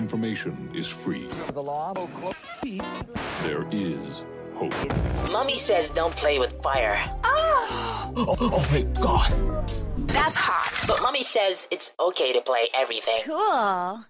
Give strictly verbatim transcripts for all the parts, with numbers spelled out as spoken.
information is free. The law. There is hope. Mommy says don't play with fire. Oh, oh, oh my God. That's hot. But Mommy says it's okay to play everything. Cool.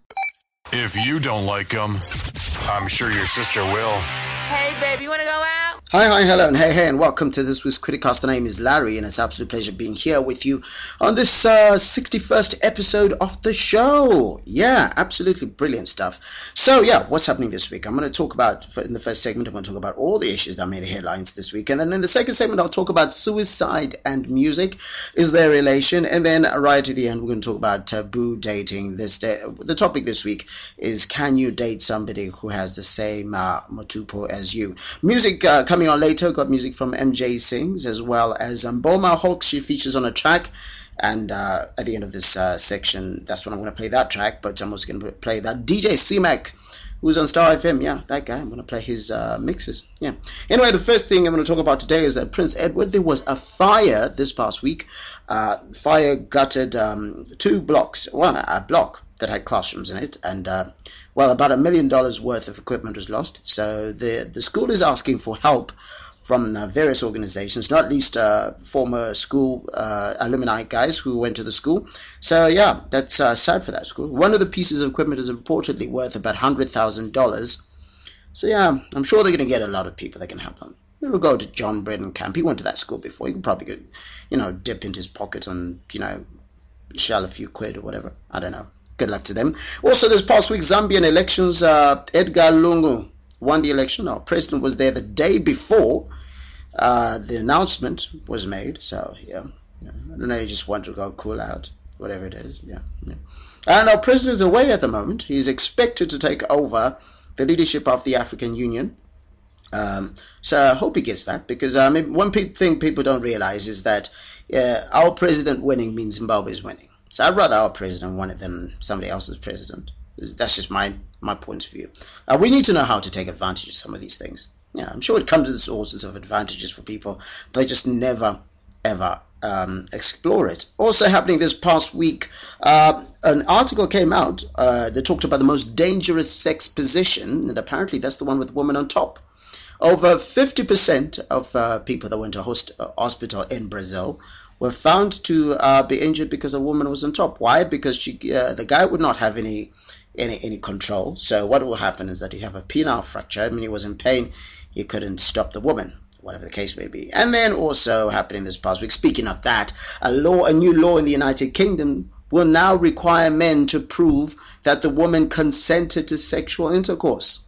If you don't like them, I'm sure your sister will. Hey, baby, you want to go out? Hi, hi, hello, and hey, hey, and welcome to this week's Criticast. The name is Larry, and it's an absolute pleasure being here with you on this uh, sixty-first episode of the show. Yeah, absolutely brilliant stuff. So, yeah, what's happening this week? I'm going to talk about, in the first segment, I'm going to talk about all the issues that made the headlines this week. And then in the second segment, I'll talk about suicide and music. Is there a relation? And then right at the end, we're going to talk about taboo dating. This day, the topic this week is, can you date somebody who has the same uh, motupo as you? Music uh, coming on later. Got music from M J Sings, as well as um, Boma Hawks. She features on a track, and uh, at the end of this uh, section, that's when I'm going to play that track. But I'm also going to play that D J C-Mac, who's on Star F M. Yeah, that guy. I'm going to play his uh, mixes. Yeah. Anyway, the first thing I'm going to talk about today is that Prince Edward. There was a fire this past week. Uh, fire gutted um, two blocks. Well, a block that had classrooms in it, and uh, well, about a million dollars worth of equipment was lost. So the the school is asking for help from uh, various organizations, not least uh, former school uh, alumni guys who went to the school. So yeah, that's uh, sad for that school. One of the pieces of equipment is reportedly worth about one hundred thousand dollars. So yeah, I'm sure they're going to get a lot of people that can help them. We'll go to John Bredenkamp. He went to that school before. He could probably go, you know, dip into his pocket and, you know, shell a few quid or whatever. I don't know. Good luck to them. Also, this past week, Zambian elections, uh, Edgar Lungu won the election. Our president was there the day before uh, the announcement was made. So, yeah, yeah. I don't know, you just want to go cool out, whatever it is. Yeah, yeah. And our president is away at the moment. He's expected to take over the leadership of the African Union. Um, so I hope he gets that, because I mean, one pe- thing people don't realize is that uh, our president winning means Zimbabwe is winning. So I'd rather our president won it than somebody else's president. That's just my my point of view. Uh, we need to know how to take advantage of some of these things. Yeah, I'm sure it comes with all sorts of advantages for people. They just never, ever um, explore it. Also happening this past week, uh, an article came out uh, that talked about the most dangerous sex position, and apparently that's the one with the woman on top. Over fifty percent of uh, people that went to host, uh, hospital in Brazil were found to uh, be injured because a woman was on top. Why? Because she, uh, the guy would not have any, any any control. So what will happen is that you have a penile fracture. I mean, he was in pain. He couldn't stop the woman, whatever the case may be. And then also happening this past week, speaking of that, a law, a new law in the United Kingdom will now require men to prove that the woman consented to sexual intercourse.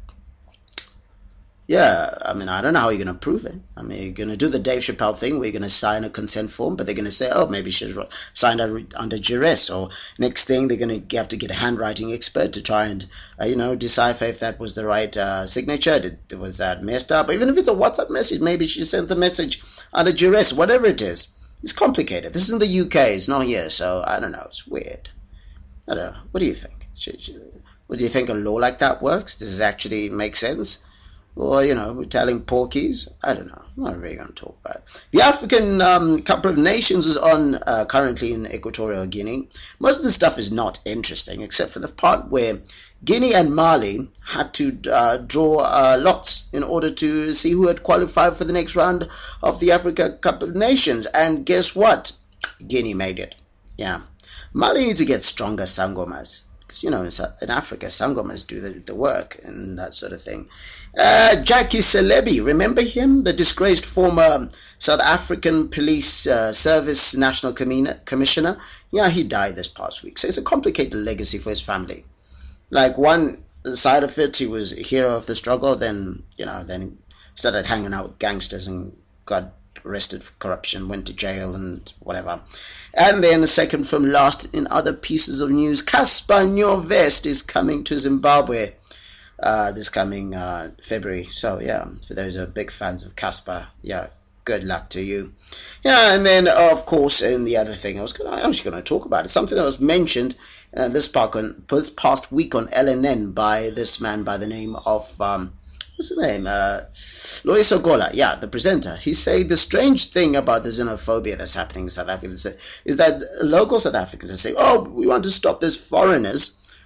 Yeah, I mean, I don't know how you're going to prove it. I mean, you're going to do the Dave Chappelle thing where you're going to sign a consent form, but they're going to say, oh, maybe she's signed under duress. Or next thing, they're going to have to get a handwriting expert to try and, uh, you know, decipher if that was the right uh, signature. Did, was that messed up? Even if it's a WhatsApp message, maybe she sent the message under duress, whatever it is. It's complicated. This is in the U K. It's not here, so I don't know. It's weird. I don't know. What do you think? Should, should, what do you think a law like that works? Does it actually make sense? Or, you know, telling porkies? I don't know. I'm not really going to talk about it. The African um, Cup of Nations is on uh, currently in Equatorial Guinea. Most of the stuff is not interesting, except for the part where Guinea and Mali had to uh, draw uh, lots in order to see who had qualified for the next round of the Africa Cup of Nations. And guess what? Guinea made it. Yeah. Mali need to get stronger sangomas. Because, you know, in, in Africa, sangomas do the, the work and that sort of thing. Uh, Jackie Celebi, remember him? The disgraced former South African Police uh, Service National Com- Commissioner? Yeah, he died this past week. So it's a complicated legacy for his family. Like, one side of it, he was a hero of the struggle. Then, you know, then he started hanging out with gangsters and got arrested for corruption, went to jail and whatever. And then the second from last in other pieces of news, Cassper Nyovest is coming to Zimbabwe uh, this coming uh, February. So yeah, for those who are big fans of Cassper, yeah, good luck to you. Yeah, and then of course, and the other thing I was gonna, I was going to talk about is something that was mentioned uh, this, on, this past week on L N N by this man by the name of um, what's his name? Uh, Lois Ogola, yeah, the presenter. He said the strange thing about the xenophobia that's happening in South Africa is that local South Africans are saying, oh, we want to stop these foreigners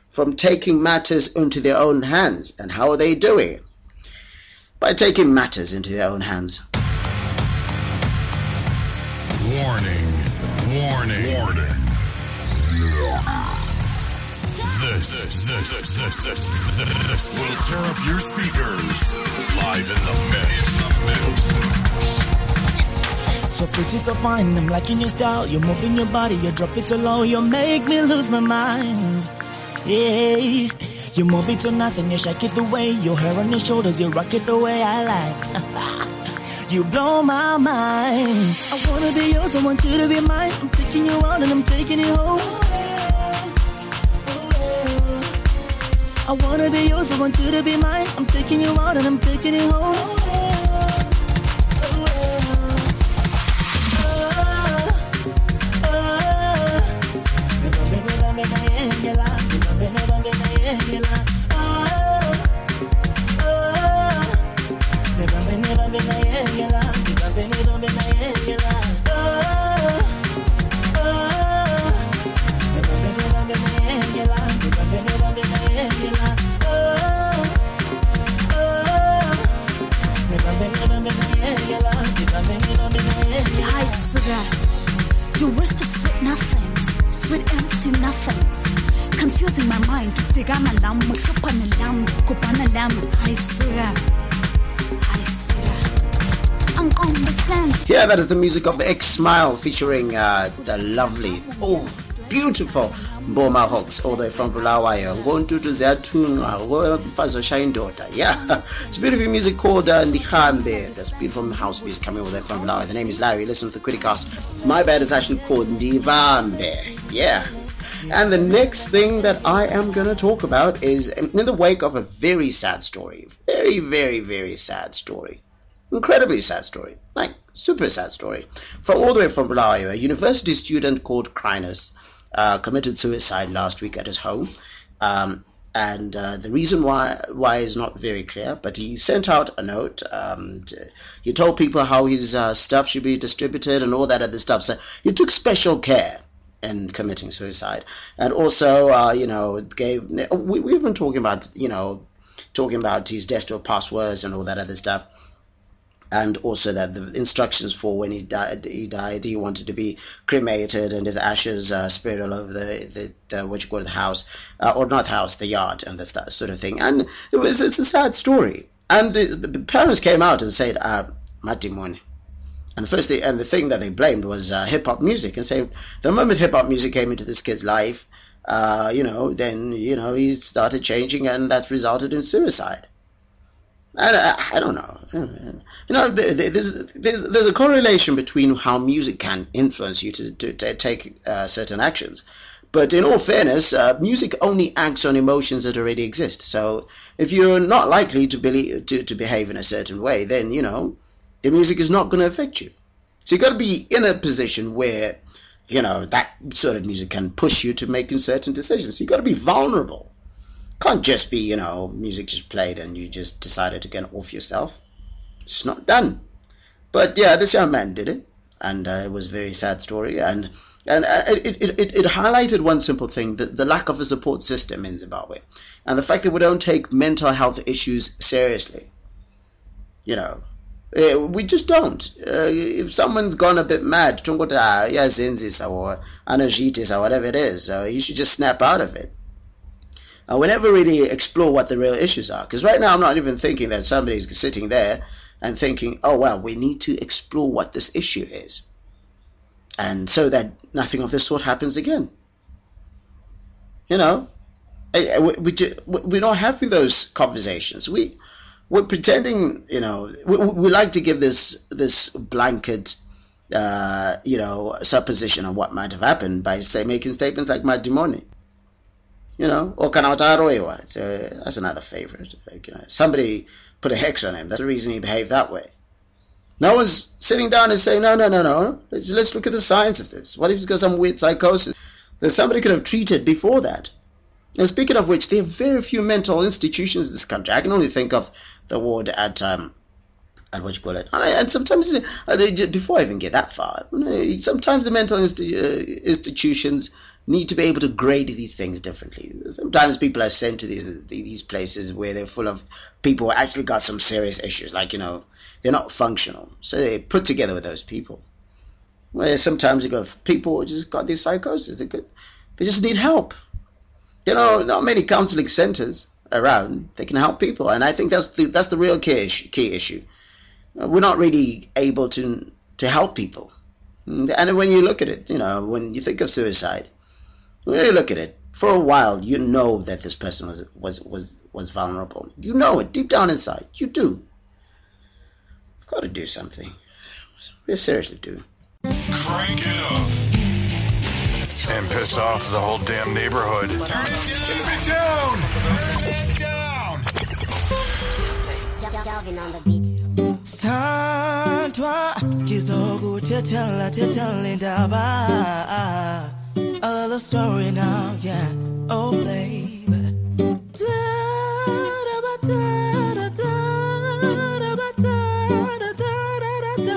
from taking matters into their own hands. And how are they doing it? By taking matters into their own hands. Warning, warning, warning. This, this, this, this, this, this will tear up your speakers. Live in the mix. So pretty, so fine, I'm liking your style. You're moving your body, you drop it so low, you make me lose my mind. Yeah, you move it so nice and you shake it the way. Your hair on your shoulders, you rock it the way I like. You blow my mind. I wanna be yours, I want you to be mine. I'm taking you out and I'm taking you home. I wanna be yours, I want you to be mine. I'm taking you out and I'm taking you home. You whisper sweet nothings, sweet empty nothings, confusing my mind. Digana lam, supana lam, kupana lam. I swear, I swear, I'm understand. Yeah, that is the music of X Smile featuring uh, the lovely, oh, beautiful Mboma Hawks, all the way from Bulawayo. Yeah, it's beautiful music called uh, Ndihambe. That's beautiful house music coming all the way from Bulawayo. The name is Larry. Listen to the Criticast. My band is actually called Ndibambe. Yeah. And the next thing that I am going to talk about is in the wake of a very sad story. Very, very, very sad story. Incredibly sad story. Like, super sad story. From all the way from Bulawayo, a university student called Krynos Uh, committed suicide last week at his home, um, and uh, the reason why why is not very clear, but he sent out a note. Um, to, he told people how his uh, stuff should be distributed and all that other stuff, so he took special care in committing suicide. And also, uh, you know, gave we, we've been talking about, you know, talking about his desktop passwords and all that other stuff. And also that the instructions for when he died, he died, he wanted to be cremated and his ashes uh, spread all over the, the, the what you call it, the house, uh, or not house, the yard, and this that sort of thing. And it was it's a sad story. And the, the parents came out and said, uh, Matimone. And the first thing, and the thing that they blamed was uh, hip hop music, and say the moment hip hop music came into this kid's life, uh, you know, then you know he started changing, and that's resulted in suicide. I, I don't know. You know, there's, there's, there's a correlation between how music can influence you to, to, to take uh, certain actions. But in all fairness, uh, music only acts on emotions that already exist. So if you're not likely to, believe, to, to behave in a certain way, then, you know, the music is not going to affect you. So you've got to be in a position where, you know, that sort of music can push you to making certain decisions. You've got to be vulnerable. Can't just be, you know, music just played and you just decided to get off yourself. It's not done. But yeah, this young man did it, and uh, it was a very sad story. And and uh, it, it, it, it highlighted one simple thing, the, the lack of a support system in Zimbabwe. And the fact that we don't take mental health issues seriously. You know, uh, we just don't. Uh, if someone's gone a bit mad, or anagitis or whatever it is, uh, you should just snap out of it. Uh, we never really explore what the real issues are. Because right now I'm not even thinking that somebody's sitting there and thinking, oh, well, we need to explore what this issue is. And so that nothing of this sort happens again. You know, we, we, we're not having those conversations. We, we're pretending, you know, we, we like to give this, this blanket, uh, you know, supposition of what might have happened by, say, making statements like Madimoni. You know, or Kanataroewa. It's a, that's another favorite. Like, you know, somebody put a hex on him. That's the reason he behaved that way. No one's sitting down and saying, no, no, no, no. Let's, let's look at the science of this. What if he's got some weird psychosis that somebody could have treated before that? And speaking of which, there are very few mental institutions in this country. I can only think of the ward at um, at what you call it. I mean, and sometimes, uh, they just, before I even get that far, you know, sometimes the mental insti- uh, institutions need to be able to grade these things differently. Sometimes people are sent to these these places where they're full of people who actually got some serious issues, like, you know, they're not functional. So they put together with those people. Where sometimes you go, people who just got these psychosis, they, could, they just need help. You know, not many counseling centers around, they can help people. And I think that's the, that's the real key issue, key issue. We're not really able to to help people. And when you look at it, you know, when you think of suicide, when you look at it, for a while, you know that this person was was was was vulnerable. You know it deep down inside. You do. You've got to do something. We seriously do. Crank it up and piss off the whole damn neighborhood. Turn it down. Turn it down. Galvin on the beat. Santwa kizogu tetela tetela daba. A little story now, yeah. Oh, baby. Da da ba da da da da ba da da da da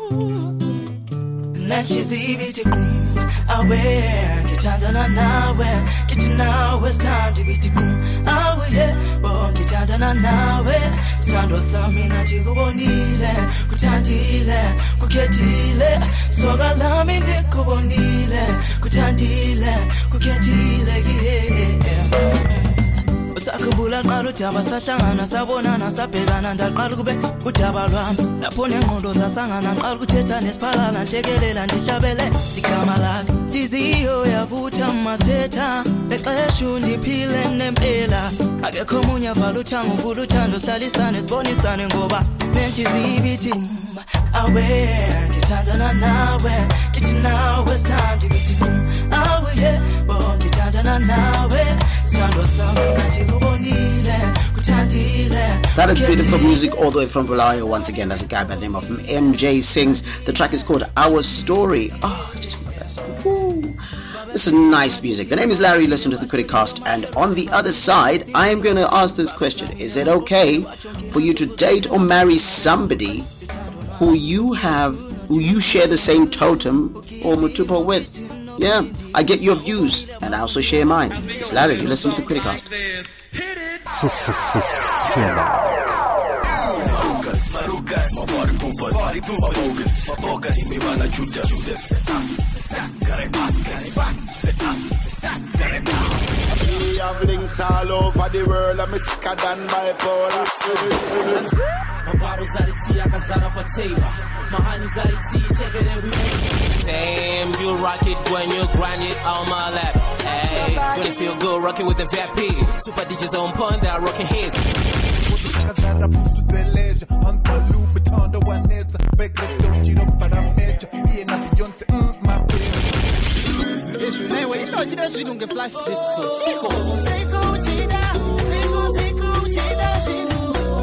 da. And she's easy to groom. I wear get under now, where get now it's time to be to groom. I will yeah, but get under now, where stand or something that you go bonile, kutandile, kuketile, so galami de kubonile, kutandile, kuketile, yeah. Sakubula qalu jaba sahlangana sabonana sabhekana ndaqala kube kudaba lwami lapho nengqondo zasangana ngiqala ukuthetha nesiphalala nhlekelela ndihlabele igama lakhe liziyo yavutha masetha lexesha undiphile nempela akekho omunye avala uthanga uvula uthando sihlalisane sibonisane ngoba nenhliziyo ibithi aware ngithandana nawe kithi nawe it's time to be together awe yeah bon ngithandana nawe sandwa sami nathi kubonile kuthandile. That is beautiful music all the way from Bulawayo. Once again, that's a guy by the name of M J Sings. The track is called Our Story. Oh, I just love that song. Woo. This is nice music. The name is Larry. Listen to the Criticast. And on the other side, I am going to ask this question. Is it okay for you to date or marry somebody who you have, who you share the same totem or mutupo with? Yeah, I get your views and I also share mine. It's Larry. You listen to the Criticast. We have links all over the world. I'm sicker than bipolar. My bottles out of tea, I can sign up a table. My honey's out of tea, check it every week. Damn, you rock it when you grind it on my lap. Hey, gonna feel good rocking with the V I P. Super D Js on point, they're rocking hits. Anyway, you know, she does, she don't get flash disc, so Chico. Chico, Chida, Chico, Chico, Chida, Chico.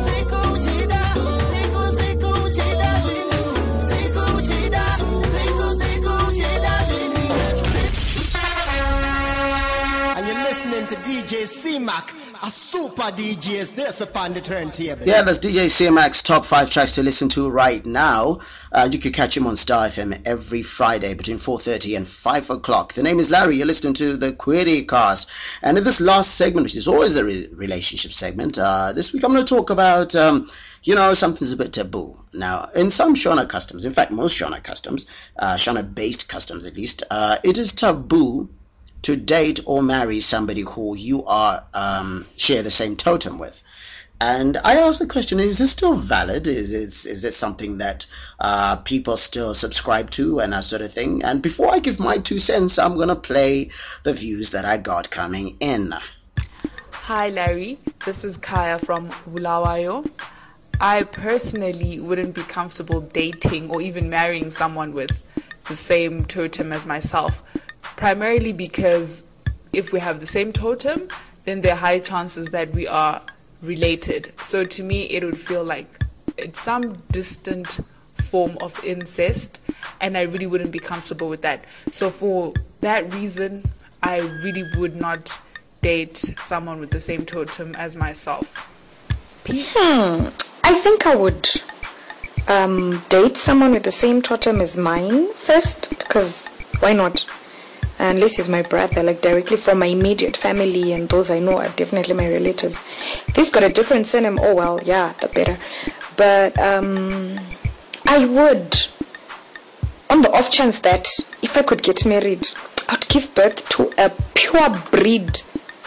To D J C-Mac, a super D J is this upon the turntable. Yeah, that's D J C-Mac's top five tracks to listen to right now. Uh, you can catch him on Star F M every Friday between four thirty and five o'clock. The name is Larry. You're listening to the Criticast. And in this last segment, which is always a re- relationship segment, uh, this week I'm going to talk about, um, you know, something's a bit taboo. Now, in some Shona customs, in fact, most Shona customs, uh, Shona-based customs at least, uh, it is taboo to date or marry somebody who you are um, share the same totem with. And I asked the question, is this still valid? Is it, is this something that uh, people still subscribe to and that sort of thing? And before I give my two cents, I'm going to play the views that I got coming in. Hi Larry, this is Kaya from Bulawayo. I personally wouldn't be comfortable dating or even marrying someone with the same totem as myself. Primarily because if we have the same totem, then there are high chances that we are related. So to me, it would feel like it's some distant form of incest, and I really wouldn't be comfortable with that. So for that reason, I really would not date someone with the same totem as myself. Peace. Hmm. I think I would um, date someone with the same totem as mine first, because why not? Unless he's my brother, like directly from my immediate family, and those I know are definitely my relatives. If he's got a different surname, oh well, yeah, the better. But um, I would, on the off chance that if I could get married, I'd give birth to a pure breed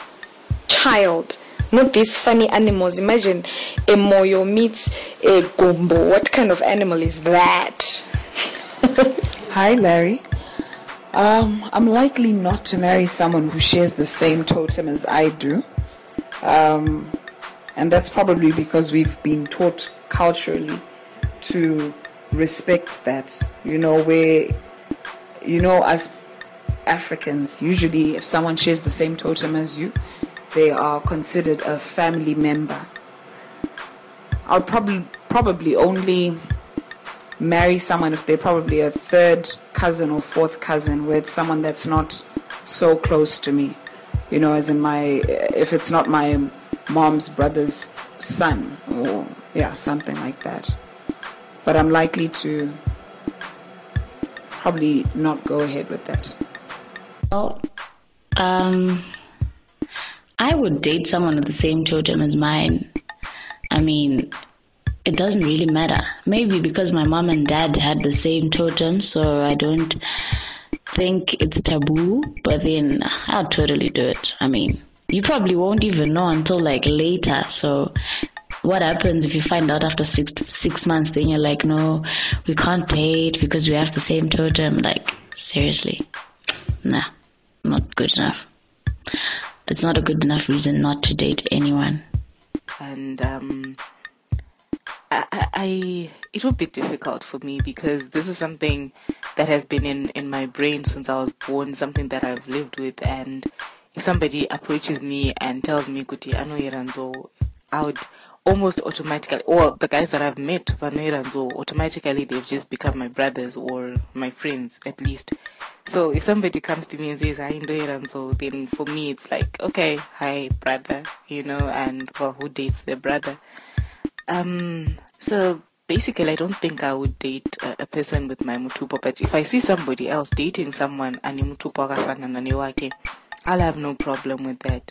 child. Not these funny animals. Imagine a moyo meets a gumbo. What kind of animal is that? Hi, Larry. Um, I'm likely not to marry someone who shares the same totem as I do. Um, and that's probably because we've been taught culturally to respect that. You know, where, you know, as Africans, usually if someone shares the same totem as you, they are considered a family member. I'll probably probably only marry someone if they're probably a third cousin or fourth cousin, where it's someone that's not so close to me. You know, as in my, if it's not my mom's brother's son, or yeah, something like that. But I'm likely to probably not go ahead with that. Oh, um, I would date someone with the same totem as mine. I mean, it doesn't really matter. Maybe because my mom and dad had the same totem, so I don't think it's taboo, but then I'll totally do it. I mean, you probably won't even know until like later. So what happens if you find out after six six months, then you're like, no, we can't date because we have the same totem? Like, seriously? Nah, not good enough. It's not a good enough reason not to date anyone. And um, I, I, it would be difficult for me because this is something that has been in, in my brain since I was born, something that I've lived with. And if somebody approaches me and tells me, Kuti, Ano Iranzo, I would almost automatically, or the guys that I've met, Ano Iranzo, automatically they've just become my brothers or my friends at least. So if somebody comes to me and says, hi, Ndo Iranzo, then for me it's like, okay, hi, brother, you know, and well, who dates their brother? Um, so basically I don't think I would date a, a person with my mutupo, but if I see somebody else dating someone and I'll have no problem with that.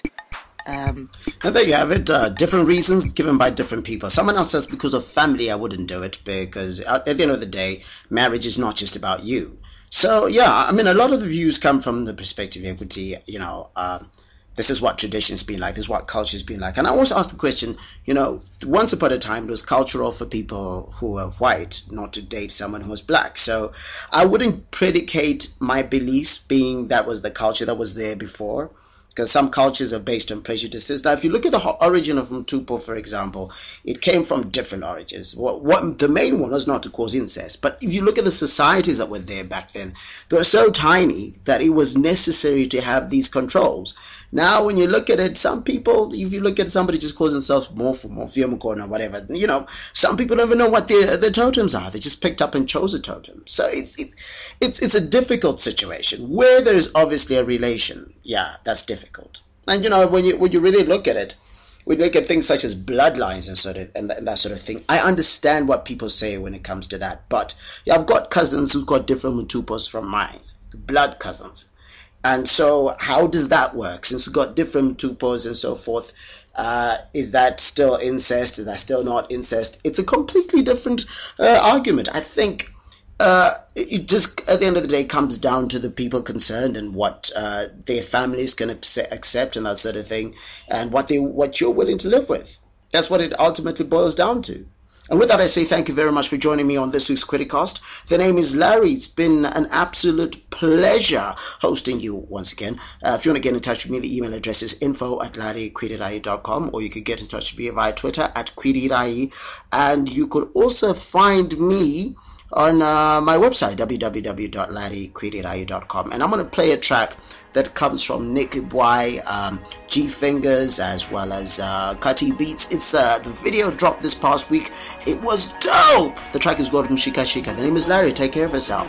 Um, and there you have it, uh, different reasons given by different people. Someone else says because of family I wouldn't do it, because at the end of the day, marriage is not just about you. So yeah, I mean, a lot of the views come from the perspective of equity, you know, um, this is what tradition's been like, this is what culture's been like. And I always ask the question, you know, once upon a time it was cultural for people who were white not to date someone who was black. So I wouldn't predicate my beliefs being that was the culture that was there before, because some cultures are based on prejudices. Now, if you look at the origin of Mtupo, for example, it came from different origins. What, what the main one was not to cause incest, but if you look at the societies that were there back then, they were so tiny that it was necessary to have these controls. Now, when you look at it, some people, if you look at somebody just calls themselves Mofu, Mofiamukona, or whatever, you know, some people don't even know what their, their totems are. They just picked up and chose a totem. So it's, it, it's, it's a difficult situation. Where there's obviously a relation, yeah, that's difficult. And, you know, when you, when you really look at it, we look at things such as bloodlines and sort of and that, and that sort of thing. I understand what people say when it comes to that. But yeah, I've got cousins who've got different Mutupos from mine, blood cousins. And so how does that work? Since we've got different tupos and so forth, uh, is that still incest? Is that still not incest? It's a completely different uh, argument. I think uh, it just, at the end of the day, comes down to the people concerned and what uh, their families can accept and that sort of thing, and what they what you're willing to live with. That's what it ultimately boils down to. And with that, I say thank you very much for joining me on this week's Criticast. The name is Larry. It's been an absolute pleasure hosting you once again. Uh, if you want to get in touch with me, the email address is info at larry kwirirai dot com, or you could get in touch with me via Twitter at kwirirai. And you could also find me on uh, my website, w w w dot larry kwirirai dot com. And I'm going to play a track that comes from Nick Bwai, um, G Fingers, as well as uh, Cutty Beats. It's uh, the video dropped this past week. It was dope. The track is called Mshika Shika. The name is Larry. Take care of yourself.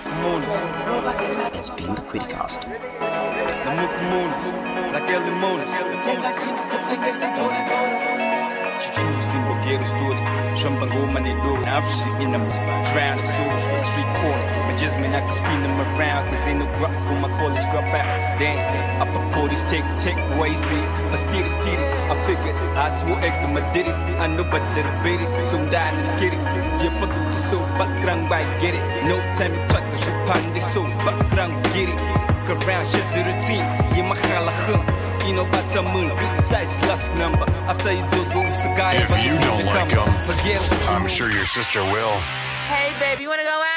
It's been the Criticast. you choosing, but get a story. Shumbang woman, they do it. I'm shit in them. Drown the souls, the street corner. My just man, I can spin them around. Cause ain't no drop for my college dropouts. Damn, up a police take, take, ways it. But still, still, I figured, I swore I did it. I know, but did it, beat it. So I'm dying to get it. You put the soul background, I get it. No time to try to shoot pan the soul background, get it. Around shit's a routine. You my halachum. You know, but some moon, big size last number. After you do, do the guy. If you don't like them, I'm sure your sister will. Hey, babe, you wanna go out?